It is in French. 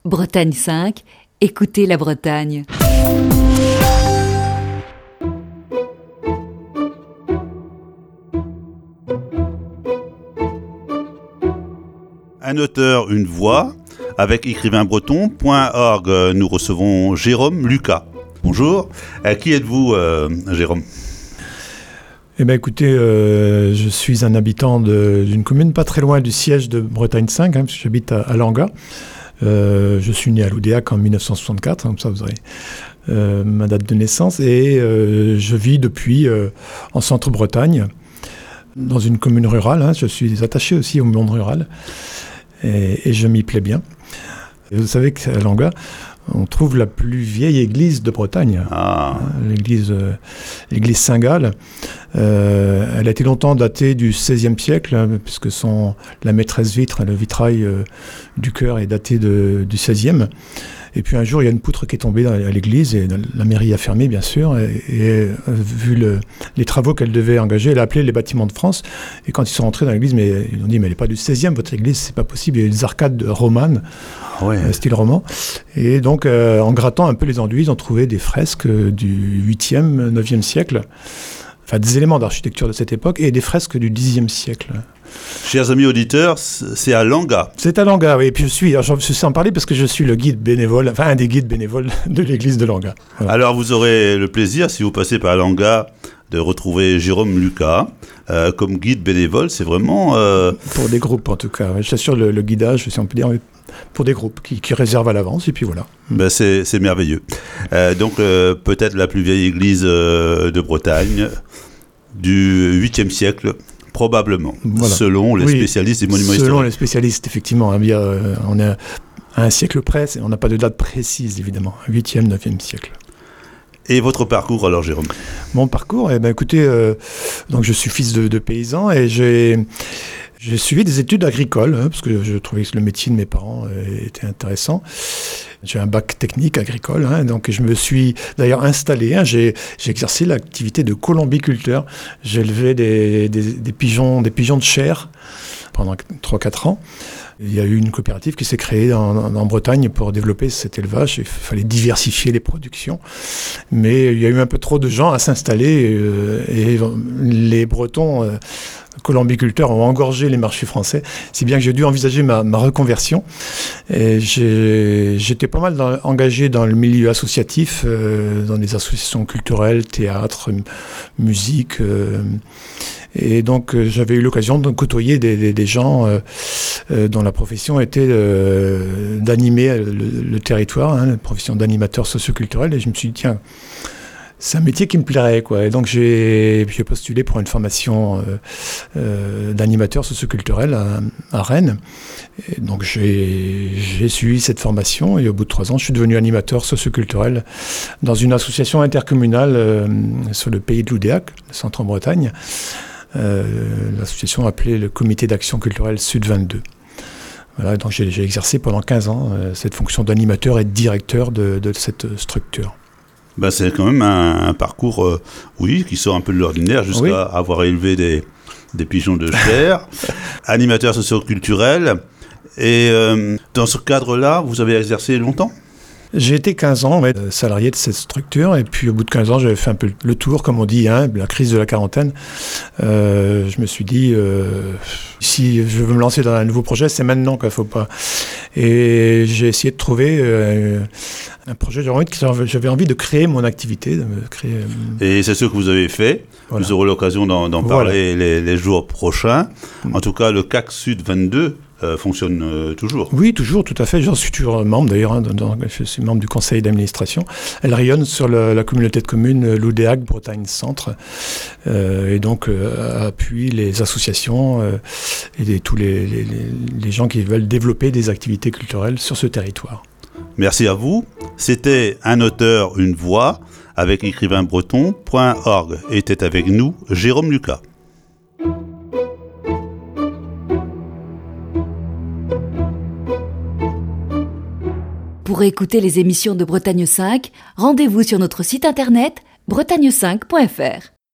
Bretagne 5, écoutez la Bretagne. Un auteur, une voix. Avec écrivainbreton.org, nous recevons Jérôme Lucas. Bonjour. Qui êtes-vous, Jérôme ? Eh bien, écoutez, je suis un habitant d'une commune pas très loin du siège de Bretagne 5, parce que j'habite à Langat. Je suis né à Loudéac en 1964, comme ça vous aurez ma date de naissance. Et je vis depuis en centre-Bretagne, dans une commune rurale. Je suis attaché aussi au monde rural et je m'y plais bien. Et vous savez qu'à Langat, on trouve la plus vieille église de Bretagne, l'église Saint-Gall. Elle a été longtemps datée du XVIe siècle, puisque la maîtresse vitre, le vitrail du chœur est daté du XVIe. Et puis un jour, il y a une poutre qui est tombée à l'église, et la mairie a fermé, bien sûr, et vu les travaux qu'elle devait engager, elle a appelé les bâtiments de France. Et quand ils sont rentrés dans l'église, ils ont dit, mais elle n'est pas du XVIe, votre église, c'est pas possible. Il y a eu des arcades romanes, style roman. Et donc, en grattant un peu les enduits, ils ont trouvé des fresques du 8e, 9e siècle. Enfin, des éléments d'architecture de cette époque, et des fresques du 10e siècle. Chers amis auditeurs, c'est à Langat. C'est à Langat, oui. Et puis je sais en parler parce que je suis le guide bénévole, enfin un des guides bénévoles de l'église de Langat. Voilà. Alors vous aurez le plaisir, si vous passez par Langat, de retrouver Jérôme Lucas comme guide bénévole. C'est vraiment... Pour des groupes en tout cas. J'assure le guidage, si on peut dire, pour des groupes qui réservent à l'avance, et puis voilà. Ben c'est merveilleux. Donc peut-être la plus vieille église de Bretagne du 8e siècle. Probablement, voilà. Selon les spécialistes des monuments historiques. Selon les spécialistes, effectivement. On est à un siècle près, on n'a pas de date précise, évidemment. 8e, 9e siècle. Et votre parcours, alors, Jérôme ? Mon parcours, écoutez, donc je suis fils de paysan, et j'ai suivi des études agricoles, parce que je trouvais que le métier de mes parents était intéressant. J'ai un bac technique agricole, donc je me suis d'ailleurs installé. J'ai exercé l'activité de colombiculteur. J'élevais des pigeons de chair pendant 3-4 ans. Il y a eu une coopérative qui s'est créée en Bretagne pour développer cet élevage. Il fallait diversifier les productions. Mais il y a eu un peu trop de gens à s'installer et les Bretons... colombiculteurs ont engorgé les marchés français, si bien que j'ai dû envisager ma reconversion. Et j'étais pas mal engagé dans le milieu associatif, dans des associations culturelles, théâtre, musique. Et donc j'avais eu l'occasion de côtoyer des gens dont la profession était d'animer le territoire, la profession d'animateur socioculturel. Et je me suis dit, tiens, c'est un métier qui me plairait, quoi. Et donc j'ai postulé pour une formation d'animateur socioculturel à Rennes. Et donc j'ai suivi cette formation, et au bout de 3 ans, je suis devenu animateur socioculturel dans une association intercommunale sur le pays de Loudéac, le centre en Bretagne. L'association appelée le Comité d'action culturelle Sud 22. Voilà, donc j'ai exercé pendant 15 ans cette fonction d'animateur et de directeur de cette structure. Ben c'est quand même un parcours, qui sort un peu de l'ordinaire, jusqu'à avoir élevé des pigeons de chair, animateur socio-culturel. Et dans ce cadre-là, vous avez exercé longtemps ? J'ai été 15 ans salarié de cette structure, et puis au bout de 15 ans, j'avais fait un peu le tour, comme on dit, la crise de la quarantaine. Je me suis dit, si je veux me lancer dans un nouveau projet, c'est maintenant qu'il ne faut pas. Et j'ai essayé de trouver un projet, j'avais envie de créer mon activité. Et c'est ce que vous avez fait. Voilà. Vous aurez l'occasion d'en parler les jours prochains. En tout cas, le CAC Sud 22 fonctionne toujours. Oui, toujours, tout à fait. J'en suis toujours membre d'ailleurs. Je suis membre du conseil d'administration. Elle rayonne sur la communauté de communes Loudéac, Bretagne Centre, et donc appuie les associations et tous les gens qui veulent développer des activités culturelles sur ce territoire. Merci à vous. C'était un auteur, une voix, avec écrivainbreton.org. Était avec nous Jérôme Lucas. Pour écouter les émissions de Bretagne 5, rendez-vous sur notre site internet bretagne5.fr.